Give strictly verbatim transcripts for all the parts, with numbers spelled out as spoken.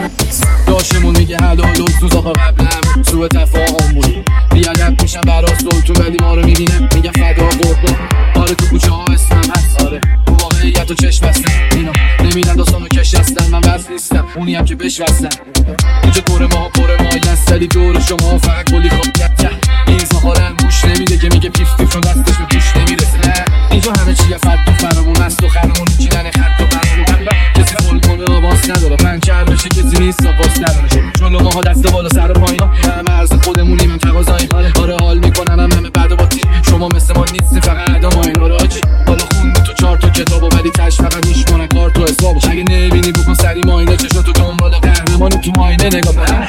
داشتمون میگه حلال و سوزاق قبلم سوء تفاهم بود. بیادت میشم برا سلطون ولی ما رو میبینه میگه فدا قربان. آره تو کوچه ها اسمم هست، آره تو واقعیت و چشم بستن اینا نمیدن داستانو کش هستن. من بس نیستم اونی هم که بش وستن. اینجا دور ما پر ما یستلی دور شما فقط کلی خوابیت. این زهارن گوش نمیده که میگه پیف پیف چون دستش به گوش نمیرسه. نه اینجا همه چیه فرد و فرمون است و خرمون چیدن خط و برمون. کسی فول کنه آواز نداره پنچر بشه کسی نیست آواز نداره. جلو ماها دست بالا سر و پایین همه عرض خودمونیم هم تقاضاییم. آره حال میکنن هم همه بعد و باطی شما مثل ما نیستیم فقط ادا ما اینا رو آجی. حالا خوندی تو چهار تا کتابو ولی تش فقط میشمونن کار تو حسابو. اگه نبینی بکن سری ماینه چشاتو دنبال قهرمانی تو ماینه نگاه بره.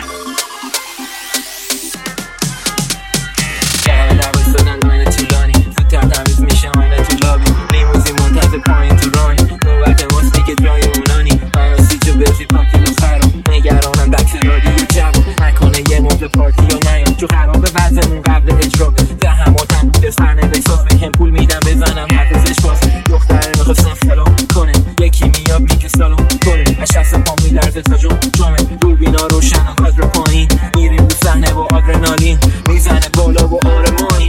تمیز میشه آینه تو لابی لیموزین منتظر پایین تو راین نوبت ماست دیگه جای اونانی مناسی جو بزی پاکی رو خرام نگرانم دکس رادیو جواب نکنه یه مبل پارتی یا نیام جو خرابه وزمون قبل اجرا زحماتم بوده سرنده احساس بهم پول میدم بزنم حفظش باز دختره میخواستم سلام کنه یکی میاد میگه سلام کنه از شخص پا میلرزه تا جو جامه دوربینا روشن و کادر پایین میریم رو صحنه و آدرنالین میزنه بالا و آرمانی.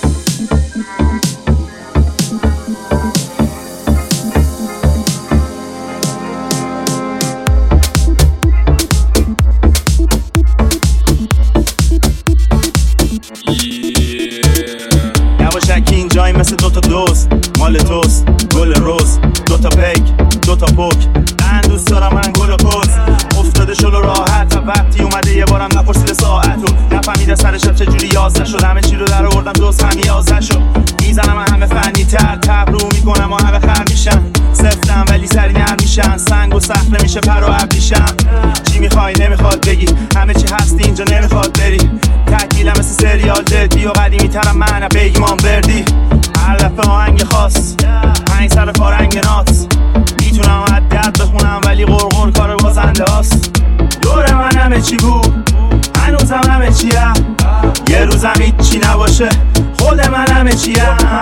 جایی مثل دوتا دوست مال توست گل روز دوتا پیک دوتا پوک من دوست دارم من گل و پوز افتاده شلو راحت تا وقتی اومده یه بارم نپرسیده ساعت و نفهمیده سر شب چجوری یازده شد. همه چی رو در آوردم دوست هم یازده شد. میزنم همه فنی تر تب رو میکنم و همه خر میشن سفتم ولی سری نر میشن سنگ و سخت نمیشه پر و ابریشم. چی میخوای نمیخواد بگی همه چی هستی اینجا نمیخواد بری تکیلم مثل سریال جدی و قدیمی ترم من بیگمان بردی هر دفعه آهنگ خاص پنج سر فارنگ نات میتونم عدد بخونم ولی قرقر کار بازنده هاست. دور من همه چی بود هنوزم همه چیه یه روزم هیچی نباشه خود من همه چیه.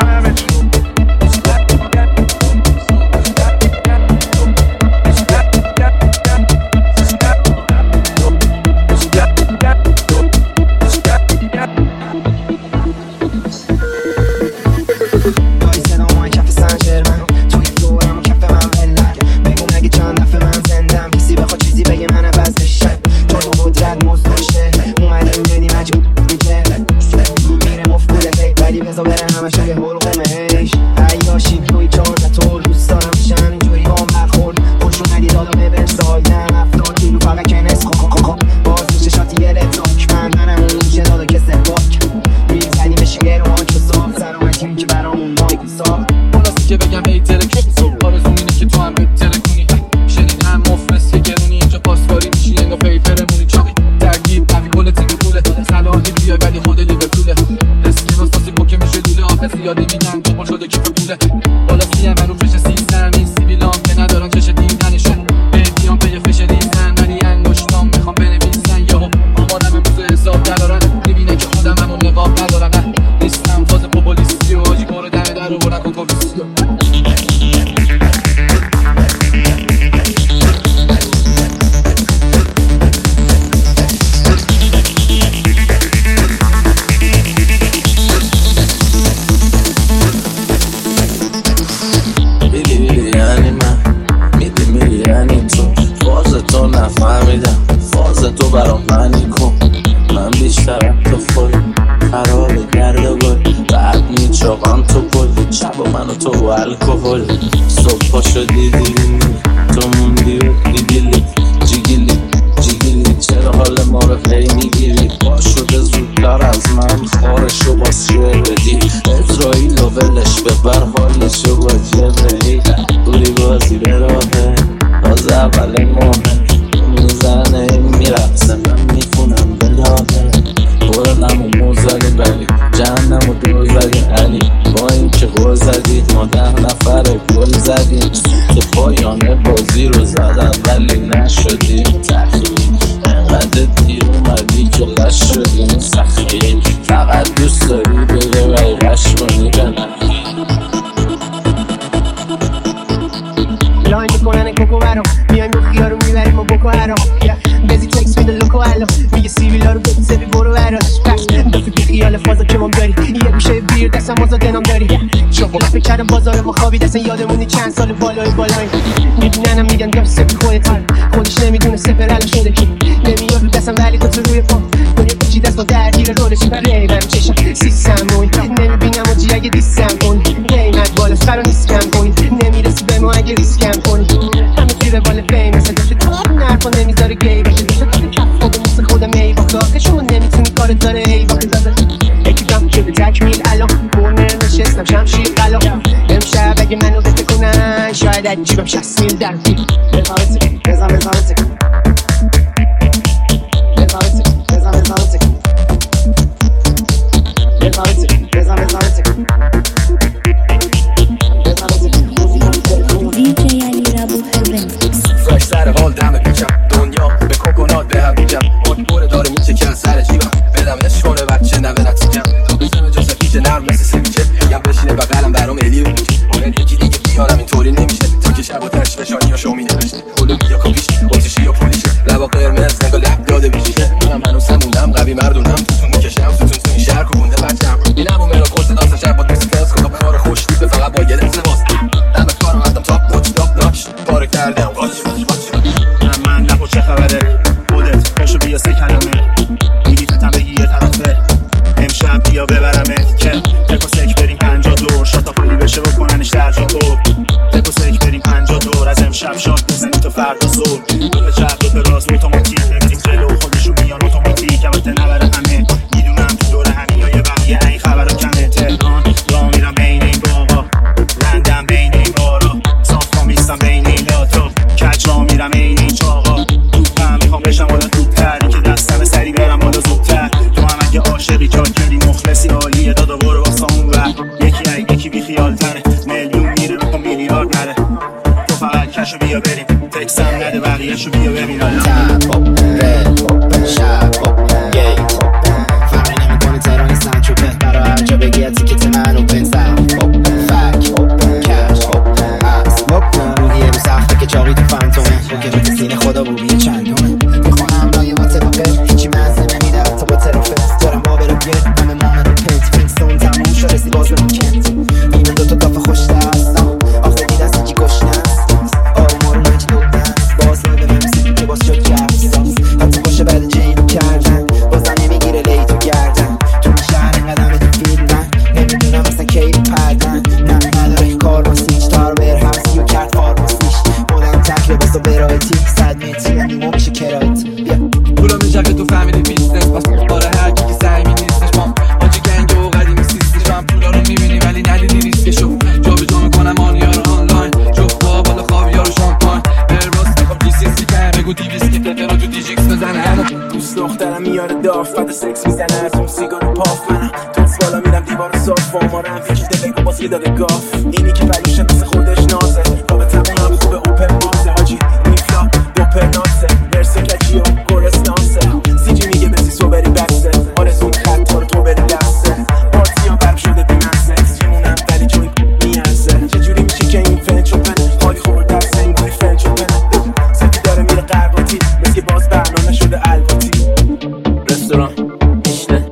یادی میگم دوبار شده که پوله بالا سیم من رو فش سیستم این سیبیلام که ندارن چش دیدنشون بیان به یه فش دیدن ولی انگشتام میخوام بنویسن یهو آمادم امروز حساب ندارن میبینه که خودم همون نقاب ندارم نه نیستم فاز پوپولیستی و آجی برو دمه در رو برن کن کوبیستی. نفهمیدم فاز تو برام معنی کن من بیشترم تو خوری خرابه گرد و گل بعد میچاقم تو کلی شب و من و تو و الکوهل صبح پا شدی دیدی تو موندی و دیگیلی جیگیلی جیگیلی چرا حال ما رو پی میگیری با شده زودتر از من خارشو با سیه بدی اسرائیل و ولش ببر حالشو با جبهی بوری بازی به راهه باز اول ماه میزنه میرقصه من میخونم بلاده برنم و موزدی ولی جهنم و دور زدی علی با این که گل زدی ما ده نفر گل زدیم که پایانه بازی رو زدن ولی نشدیم تخییم انقدر دیر اومدی که لش شدیم سخییم فقط دوست داری بگه وی قش کنی به نخییم لاین میکنن کوکو برام میایم با خیارو میبریم و بکو هرام آزاده نام داری شما فکر کردم بازار ما خوابید اصلا یادمونی چند سال بالای بالای میبیننم میگن دار سپی خودت خودش نمیدونه سپر الان شده کی نمیاد رو دستم ولی تو تو روی پا دنیا بچی دست با درگیر رولش برای برم چشم سیستم موی نمیبینم و جی اگه دیستم کن قیمت بالا سر رو نیست کم کنی نمیرسی به ما اگه ریسک کم کنی همه توی بال فیم مثل داشته نرفا نمیذاره گی باشه دوست خودم مثل خودم ای با که شما نمیتونی کارت داره ای با که زده اکیدم شده تکمیل الان برنر نشستم شمشیر قلا امشب اگه منو بته کنن شاید از جیبم شصت میل در بی بزارتی بزار بزارتی بزارتی بزار بزارتی بزارتی بزار بزارتی دیجی علی ربو هرمز فرش سر حال دم پیچم دنیا به کوکونات به هم بیجم اون بوره داره میچه کن سر جیبم بدم نشونه بچه نوه نتیجم تو بزنه جا سکیچه نرم مثل سمیچه یم بشینه بقلم برام الی رو میشه باید یکی دیگه بیارم اینطوری نمیشه تا که شب و ترش بشانی یا شومی نوشته کلو بیا کپیش آتشی یا پولیشه لبا قرمز نگاه لب داده بیشیشه منم هنوز همونم قوی مردونم توتون میکشم توتون تو این شهر کوبونده بچم اینم اون مرا کلت داستن شب با دوست کلاس خدا به کار خوش دیبه فقط با یه لحظه باست دم کارم هستم تاپ نوچ تاپ ناچ پاره کردم واچ واچ من نپو چه خبره خودت پاشو بیا سه کلمه میگی فتم بگی یه طرفه امشب بیا ببرمت که تکو سک بریم پنجا دور شاتا پولی بشه بکننش در جا تو تکو سک بریم پنجا دور از امشب شاد بزنی تو فردا زور دو به چپ دو به راست اتوماتیک بریم جلو خودشو میان اتوماتیک البته نبره همه میدونم تو دور همین یا یه بقیه این خبرها کمه تهران را میرم بین این باقا لندن بین این بارا صافا میستم بین این لاتا کج را میرم این این چاقا توپم میخوام بشم بالا توپتر که دستم سری برم بالا زودتر تو هم اگه عاشقی جاکری مخلصی عالیه دادا برو واسه اون ور یکی ای یکی بی خیال تره میلیون میره رو میلیارد نره تو فقط کشو بیا بریم تکسم نده بقیهشو بیا ببین تب هوپ رد هوپ شب هوپ گیت هوپ فرقی نمیکنه تهرانی سنچوپه برا هر جا بگی از تیکت من اوپن سب هوپ فک هوپ کش هوپ از هوپ روحیه رو سخته که چاقی تو فانتومه تو که روی سینه خدا بوبیه چندومه میخونم رای با تراپه هیچی مزه نمیده حتی با ترافت دارم با برو گرد همه مامه رو پنت فینستون تموم شد رسی باز به مکنت این دوتا کافه خوش دستم آخه دید از یکی گشنه است آروم آروم هیچ دود نست باز نای به ممسی که باز شد جفزاز حتی باشه بعد جیبو کردن بازم نمیگیره لی تو گردن تو این شهر اینقدمه تو فیلمن نمیدونم اصلا کی پردن نه نداره کار باست هیچ تار بر هفتی و کرد فارماسیش مدن تکره باسا برایتی صد متری نیمو میشه کرایت پولا میشه که تو فهمیدی بیستنس پس باره هر کی که سعیمی نیستش ما آجی گنگ و قدیمی سیستش هم پولا رو میبینی ولی ندیدی ریسکشو جا به جا میکنم آنیا رو آنلاین جفت با بالا خوابیا رو شامپاین برباس میخوام جی سی سی کنم بگو دیویس که تفر رو تو دیجیکس بزنم دوست دخترم میاره داف بعد سکس میزنه از اون سیگار پاف منم تو از بالا میرم دیوار صاف وامارم فکیده بگو باز یه داده گاف اینی که پلوشه مثل خودش نازه رابطمونم خوبه اوپن مازه حاجی نیفلا دوپر نازه مرسه کجی و گرس نازه سیجی میگه بسی سو بری بسته آرزون خط رو تو بری لسته پارتی ها برم شده بیمنسه جیمونم ولی جوی میارزه چجوری میشه که این فن چوپنه حالی خورده از سنگوی فن چوپنه سفی داره میره قرباتی مثل باز برنامه شده الباتی رستوران میشته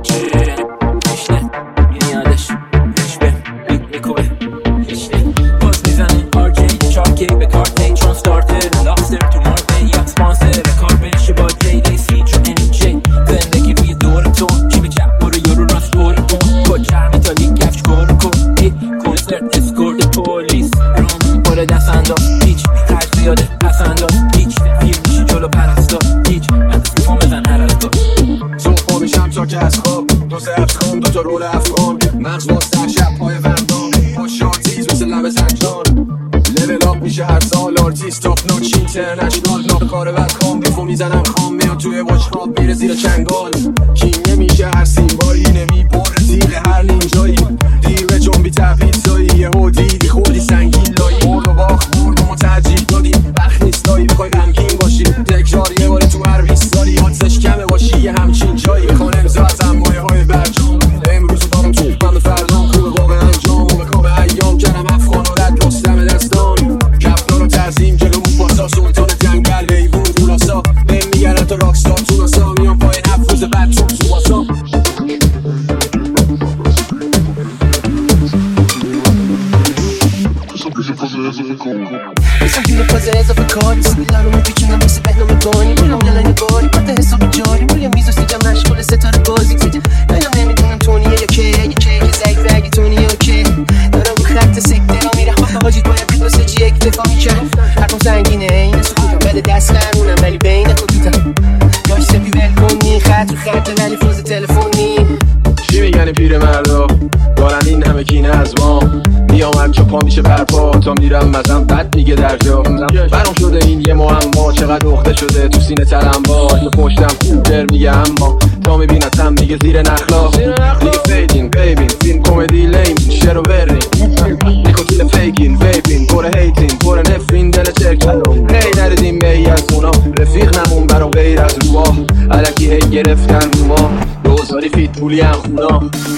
میشته میادش میشبه میکوه میشته باز میزنه آرکی چاکی به کارتی چون ستارتر لاکستر تو مارکی یا سپانسر کار بشه با جی دی سی چون این جی زندگی روی دور تو چی به چپ برو یورو راست دور کن کچر میتالی کفش کار کن ای کنسرت اسکورت پولیس رام پاره دست انداز هیچ خرج زیاده پس انداز هیچ فیلم میشی جلو پرستار هیچ از میخوام بزن هر از دار صبح میشم تا که از خواب دو سه افز خون دو تا رول افغان مغز باستر شب پای وردان با شارتیز مثل لب زنجان لیول آپ میشه هر سال آرتیست تاپ نوچ اینترنشنال ناق کار بد کام بیفو میزنم خام میاد توی وچخاب میره زیر چنگال کی نمیشه هر سیمباری نمیبره تیغ هر نینجایی دیر به جنبی تبیزایی یه هو دیدی خودی سنگین لایی برد و باخت برد و مترجیح دادیم بخ نیست لایی بخوای غمگین باشی تکرار یه باره تو هر بیست سالی حادثش کمه باشی یه همچین جایی میخوان امضا از امایه های برجام امروز دارم تو من فردام خوبه واقع انجام و به کاب ایام کنم افغان و رد رستم دستان کفنا رو ترزیم جلو موفاسا سلطان جنگل حیوون خلاصا بهم میگرن تو راکستار تو ناسا میان پایین هفت روز بعد چوب تو باسا میگیرم مزم بد میگه در جا برام شده این یه معما چقدر اخته شده تو سینه تلم با تو پشتم در میگه اما تا میبینتم میگه زیر نخلا دیگه فیدین بیبین فیلم کمدی لیمین شروع برین نیکوتین فیکین ویپین پر هیتین پر نفرین دل چرک هی نردیم می از اونا رفیق نمون برام غیر از روها علکی هی گرفتن رو ما روزاری فیت پولی هم خونا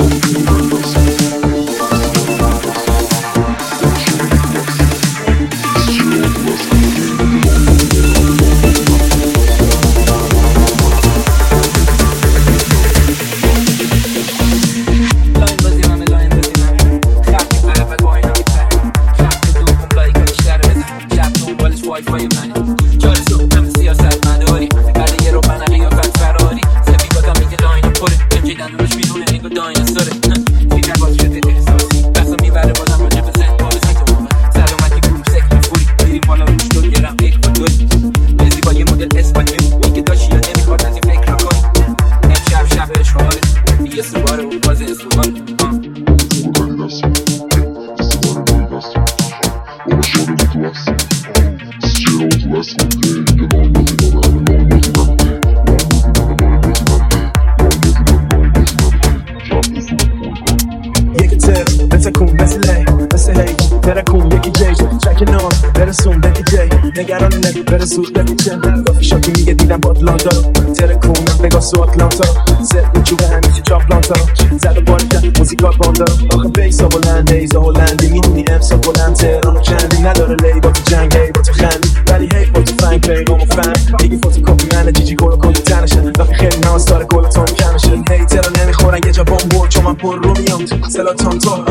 زود بپیچم شاکی میگه دیدم با اتلانتا ترکونم بگاس و اتلانتا زد وجوه همیشه چاپلانتا زد و باری کرد موزیکار باندا آخه بیسا بلنده ایزا هلندی میدونی امسا بلند تهران و چندی نداره لی با تو جنگ هی با تو خندی ولی هی با تو فنگ پیغام و فهم دیگه فوتو کپی منه جیجی گل و کلی تنشن وقتی خیلی ناز داره گل و تون کنشن هی ترا نمیخورن یه جا بام برد چون من پر رو میام سلا تانتا